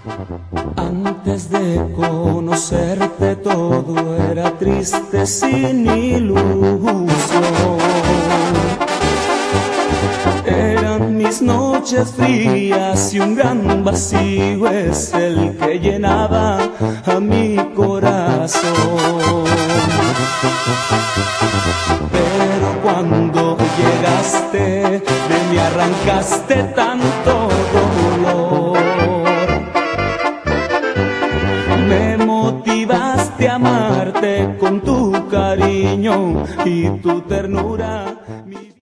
Antes de conocerte todo era triste sin ilusión. Eran mis noches frías y un gran vacío es el que llenaba a mi corazón. Pero cuando llegaste de mí arrancaste tanto dolor. Me motivaste a amarte con tu cariño y tu ternura.